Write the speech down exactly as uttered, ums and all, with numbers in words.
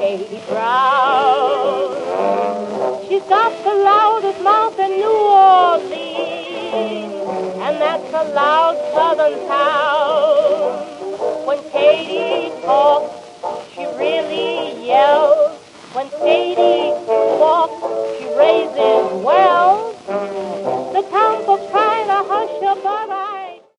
Katie Brown. She's got the loudest mouth in New Orleans, and that's a loud southern town. When Katie talks, she really yells. When Katie